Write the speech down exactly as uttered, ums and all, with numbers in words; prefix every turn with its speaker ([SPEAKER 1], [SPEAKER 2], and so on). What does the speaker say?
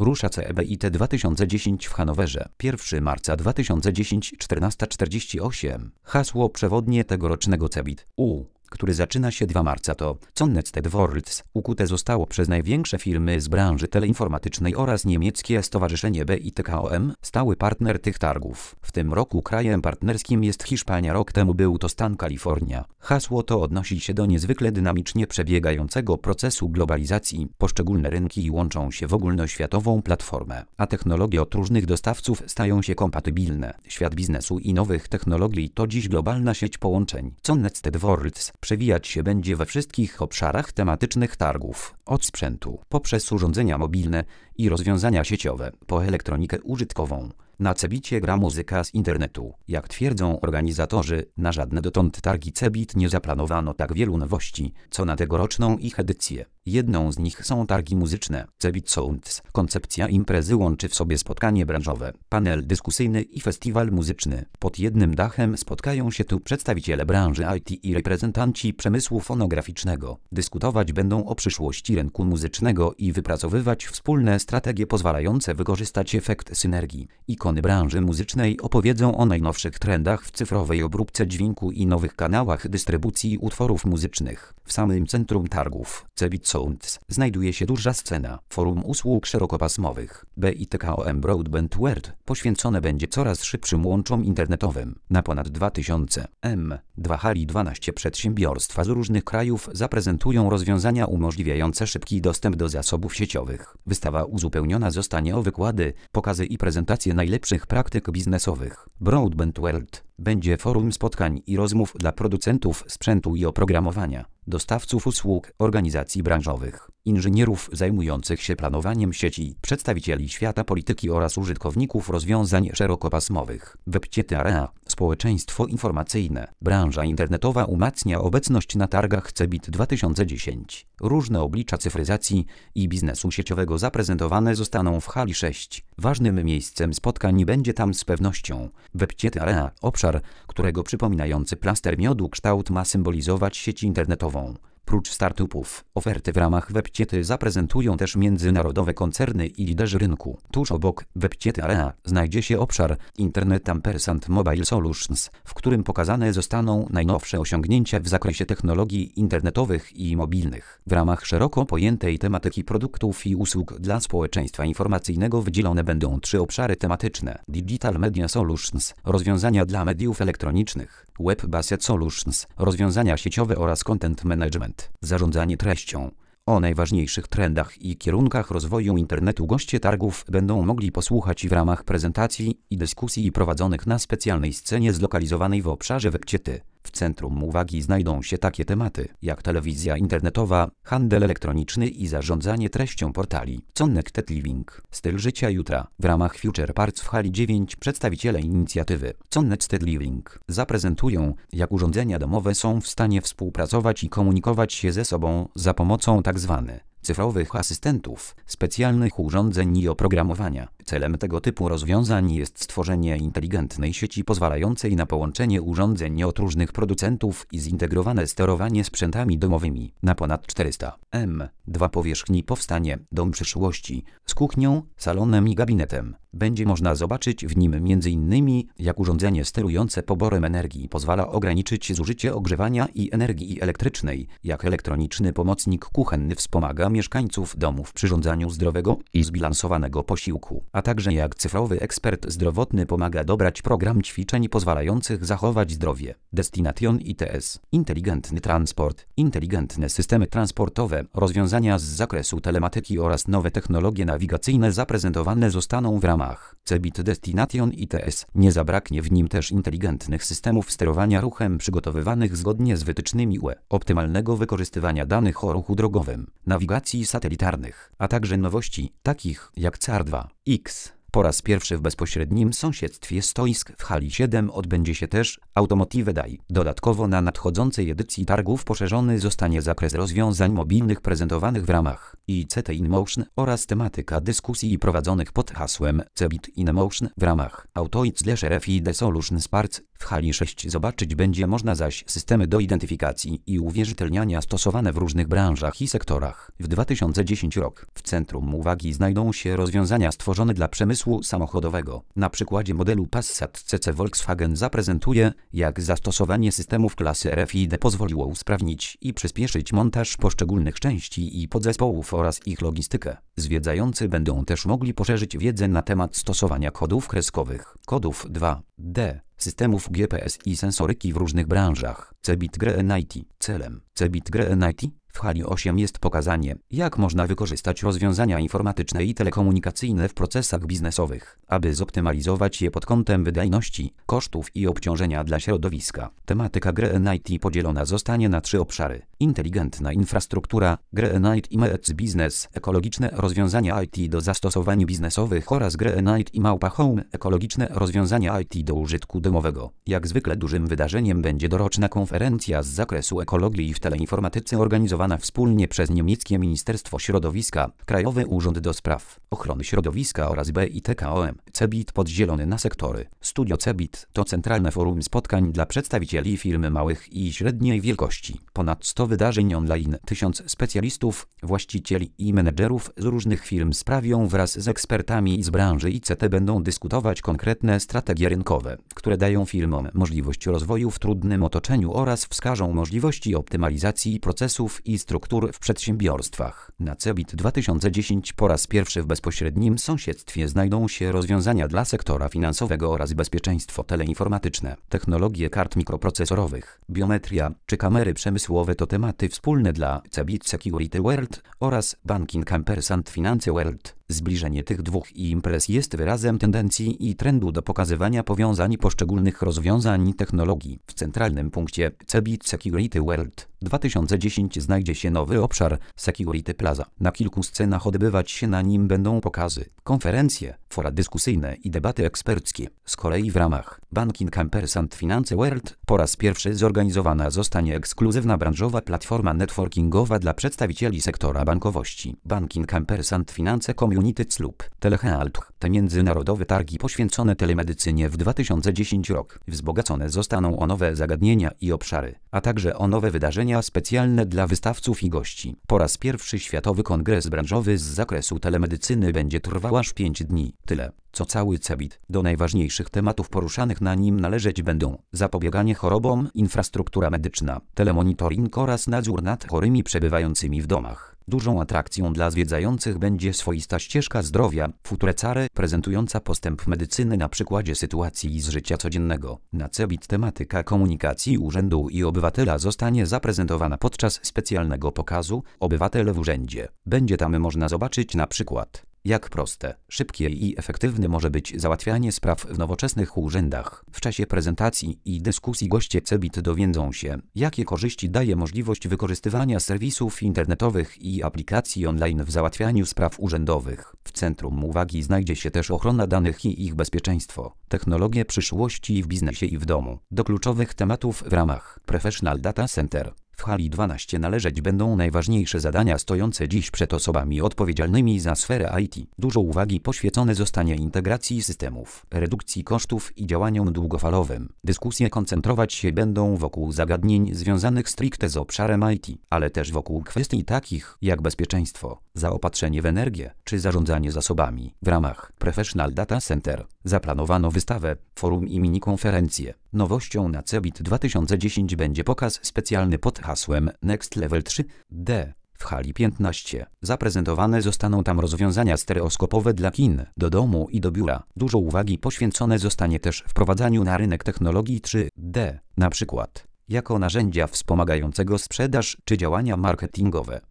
[SPEAKER 1] Rusza C E B I T dwa tysiące dziesięć w Hanowerze. pierwszego marca dwa tysiące dziesiątego czternaście czterdzieści osiem. Hasło przewodnie tegorocznego C E B I T U, który zaczyna się drugiego marca to Connected Worlds, ukute zostało przez największe firmy z branży teleinformatycznej oraz niemieckie stowarzyszenie B I T K O M, stały partner tych targów. W tym roku krajem partnerskim jest Hiszpania, rok temu był to stan Kalifornia. Hasło to odnosi się do niezwykle dynamicznie przebiegającego procesu globalizacji. Poszczególne rynki łączą się w ogólnoświatową platformę, a technologie od różnych dostawców stają się kompatybilne. Świat biznesu i nowych technologii to dziś globalna sieć połączeń. Connected Worlds przewijać się będzie we wszystkich obszarach tematycznych targów, od sprzętu, poprzez urządzenia mobilne i rozwiązania sieciowe, po elektronikę użytkową. Na C E B I T-ie gra muzyka z internetu. Jak twierdzą organizatorzy, na żadne dotąd targi C E B I T nie zaplanowano tak wielu nowości, co na tegoroczną ich edycję. Jedną z nich są targi muzyczne. C E B I T Sounds. Koncepcja imprezy łączy w sobie spotkanie branżowe, panel dyskusyjny i festiwal muzyczny. Pod jednym dachem spotkają się tu przedstawiciele branży I T i reprezentanci przemysłu fonograficznego. Dyskutować będą o przyszłości rynku muzycznego i wypracowywać wspólne strategie pozwalające wykorzystać efekt synergii. Ikony branży muzycznej opowiedzą o najnowszych trendach w cyfrowej obróbce dźwięku i nowych kanałach dystrybucji utworów muzycznych. W samym centrum targów C E B I T Sounds znajduje się duża scena, forum usług szerokopasmowych B I T K O M Broadband World, poświęcone będzie coraz szybszym łączom internetowym. Na ponad dwa tysiące M dwa hali dwanaście przedsiębiorstwa z różnych krajów zaprezentują rozwiązania umożliwiające szybki dostęp do zasobów sieciowych. Wystawa uzupełniona zostanie o wykłady, pokazy i prezentacje najlepszych praktyk biznesowych. Broadband World będzie forum spotkań i rozmów dla producentów sprzętu i oprogramowania, dostawców usług, organizacji branżowych, inżynierów zajmujących się planowaniem sieci, przedstawicieli świata polityki oraz użytkowników rozwiązań szerokopasmowych. WebCity Area, społeczeństwo informacyjne, branża internetowa umacnia obecność na targach C E B I T dwa tysiące dziesięć. Różne oblicza cyfryzacji i biznesu sieciowego zaprezentowane zostaną w hali sześć. Ważnym miejscem spotkań będzie tam z pewnością WebCity Area, obszar, którego przypominający plaster miodu kształt ma symbolizować sieć internetową. Prócz startupów, oferty w ramach WebCity zaprezentują też międzynarodowe koncerny i liderzy rynku. Tuż obok WebCity Area znajdzie się obszar Internet Ampersand Mobile Solutions, w którym pokazane zostaną najnowsze osiągnięcia w zakresie technologii internetowych i mobilnych. W ramach szeroko pojętej tematyki produktów i usług dla społeczeństwa informacyjnego wydzielone będą trzy obszary tematyczne: Digital Media Solutions, rozwiązania dla mediów elektronicznych, Web-Based Solutions, rozwiązania sieciowe oraz Content Management, zarządzanie treścią. O najważniejszych trendach i kierunkach rozwoju internetu goście targów będą mogli posłuchać w ramach prezentacji i dyskusji prowadzonych na specjalnej scenie zlokalizowanej w obszarze WebCity. W centrum uwagi znajdą się takie tematy jak telewizja internetowa, handel elektroniczny i zarządzanie treścią portali. Connected Living, styl życia jutra. W ramach Future Parts w hali dziewięć przedstawiciele inicjatywy Connected Living zaprezentują, jak urządzenia domowe są w stanie współpracować i komunikować się ze sobą za pomocą tzw. cyfrowych asystentów, specjalnych urządzeń i oprogramowania. Celem tego typu rozwiązań jest stworzenie inteligentnej sieci pozwalającej na połączenie urządzeń od różnych producentów i zintegrowane sterowanie sprzętami domowymi. Na ponad czterysta M dwa powierzchni powstanie dom przyszłości z kuchnią, salonem i gabinetem. Będzie można zobaczyć w nim między innymi, jak urządzenie sterujące poborem energii pozwala ograniczyć zużycie ogrzewania i energii elektrycznej, jak elektroniczny pomocnik kuchenny wspomaga mieszkańców domu w przyrządzaniu zdrowego i zbilansowanego posiłku, a także jak cyfrowy ekspert zdrowotny pomaga dobrać program ćwiczeń pozwalających zachować zdrowie. Destination I T S, inteligentny transport, inteligentne systemy transportowe, rozwiązania z zakresu telematyki oraz nowe technologie nawigacyjne zaprezentowane zostaną w ramach C E B I T Destination I T S. Nie zabraknie w nim też inteligentnych systemów sterowania ruchem przygotowywanych zgodnie z wytycznymi U E, optymalnego wykorzystywania danych o ruchu drogowym, nawigacji satelitarnych, a także nowości takich jak C A R dwa X. Po raz pierwszy w bezpośrednim sąsiedztwie stoisk w hali siedem odbędzie się też Automotive Day. Dodatkowo na nadchodzącej edycji targów poszerzony zostanie zakres rozwiązań mobilnych prezentowanych w ramach I C T InMotion oraz tematyka dyskusji prowadzonych pod hasłem C E B I T InMotion w ramach Auto I T S L R F I D Solutions Parts W hali sześć zobaczyć będzie można zaś systemy do identyfikacji i uwierzytelniania stosowane w różnych branżach i sektorach. W dwa tysiące dziesiątym rok w centrum uwagi znajdą się rozwiązania stworzone dla przemysłu samochodowego. Na przykładzie modelu Passat C C Volkswagen zaprezentuje, jak zastosowanie systemów klasy R F I D pozwoliło usprawnić i przyspieszyć montaż poszczególnych części i podzespołów oraz ich logistykę. Zwiedzający będą też mogli poszerzyć wiedzę na temat stosowania kodów kreskowych, kodów dwa D, systemów G P S i sensoryki w różnych branżach. Cebit Green I T. Celem Cebit Green I T w hali osiem jest pokazanie, jak można wykorzystać rozwiązania informatyczne i telekomunikacyjne w procesach biznesowych, aby zoptymalizować je pod kątem wydajności, kosztów i obciążenia dla środowiska. Tematyka Green I T podzielona zostanie na trzy obszary: inteligentna infrastruktura, Green I T i Meets Business, ekologiczne rozwiązania I T do zastosowań biznesowych oraz Green I T i Małpa Home, ekologiczne rozwiązania I T do użytku domowego. Jak zwykle dużym wydarzeniem będzie doroczna konferencja z zakresu ekologii w teleinformatyce organizowana wspólnie przez niemieckie Ministerstwo Środowiska, Krajowy Urząd do Spraw Ochrony Środowiska oraz B I T K O M. Cebit podzielony na sektory. Studio Cebit to centralne forum spotkań dla przedstawicieli firm małych i średniej wielkości. Ponad sto wydarzeń online, tysiąc specjalistów, właścicieli i menedżerów z różnych firm sprawią wraz z ekspertami z branży I C T będą dyskutować konkretne strategie rynkowe, które dają firmom możliwość rozwoju w trudnym otoczeniu oraz wskażą możliwości optymalizacji procesów i struktur w przedsiębiorstwach. Na Cebit dwa tysiące dziesiąty po raz pierwszy w bezpośrednim sąsiedztwie znajdą się rozwiązania dla sektora finansowego oraz bezpieczeństwo teleinformatyczne. Technologie kart mikroprocesorowych, biometria czy kamery przemysłowe to tematy wspólne dla Cebit Security World oraz Banking Ampersand Finance World. Zbliżenie tych dwóch imprez jest wyrazem tendencji i trendu do pokazywania powiązań poszczególnych rozwiązań i technologii. W centralnym punkcie Cebit Security World dwa tysiące dziesiąty znajdzie się nowy obszar Security Plaza. Na kilku scenach odbywać się na nim będą pokazy, konferencje, fora dyskusyjne i debaty eksperckie. Z kolei w ramach Banking Ampersand Finance World po raz pierwszy zorganizowana zostanie ekskluzywna branżowa platforma networkingowa dla przedstawicieli sektora bankowości. Banking Ampersand Finance Community C L U P. Telehealth. Te międzynarodowe targi poświęcone telemedycynie w dwa tysiące dziesiątym rok wzbogacone zostaną o nowe zagadnienia i obszary, a także o nowe wydarzenia specjalne dla wystawców i gości. Po raz pierwszy Światowy Kongres Branżowy z zakresu telemedycyny będzie trwał aż pięć dni. Tyle, co cały Cebit. Do najważniejszych tematów poruszanych na nim należeć będą zapobieganie chorobom, infrastruktura medyczna, telemonitoring oraz nadzór nad chorymi przebywającymi w domach. Dużą atrakcją dla zwiedzających będzie swoista ścieżka zdrowia, Futurecare, prezentująca postęp medycyny na przykładzie sytuacji z życia codziennego. Na Cebit tematyka komunikacji urzędu i obywatela zostanie zaprezentowana podczas specjalnego pokazu Obywatel w urzędzie. Będzie tam można zobaczyć na przykład, jak proste, szybkie i efektywne może być załatwianie spraw w nowoczesnych urzędach. W czasie prezentacji i dyskusji goście Cebit dowiedzą się, jakie korzyści daje możliwość wykorzystywania serwisów internetowych i aplikacji online w załatwianiu spraw urzędowych. W centrum uwagi znajdzie się też ochrona danych i ich bezpieczeństwo, technologie przyszłości w biznesie i w domu. Do kluczowych tematów w ramach Professional Data Center w hali dwanaście należeć będą najważniejsze zadania stojące dziś przed osobami odpowiedzialnymi za sferę I T. Dużo uwagi poświęcone zostanie integracji systemów, redukcji kosztów i działaniom długofalowym. Dyskusje koncentrować się będą wokół zagadnień związanych stricte z obszarem I T, ale też wokół kwestii takich jak bezpieczeństwo, zaopatrzenie w energię czy zarządzanie zasobami. W ramach Professional Data Center zaplanowano wystawę, forum i mini-konferencje. Nowością na Cebit dwa tysiące dziesiąty będzie pokaz specjalny pod hasłem Next Level trzy D. W hali piętnaście zaprezentowane zostaną tam rozwiązania stereoskopowe dla kin, do domu i do biura. Dużo uwagi poświęcone zostanie też wprowadzaniu na rynek technologii trzy D, na przykład jako narzędzia wspomagającego sprzedaż czy działania marketingowe.